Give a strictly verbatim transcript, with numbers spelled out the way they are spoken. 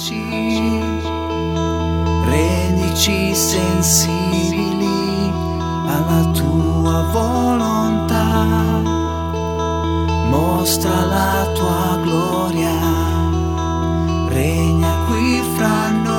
rendici sensibili alla tua volontà, mostra la tua gloria, regna qui fra noi.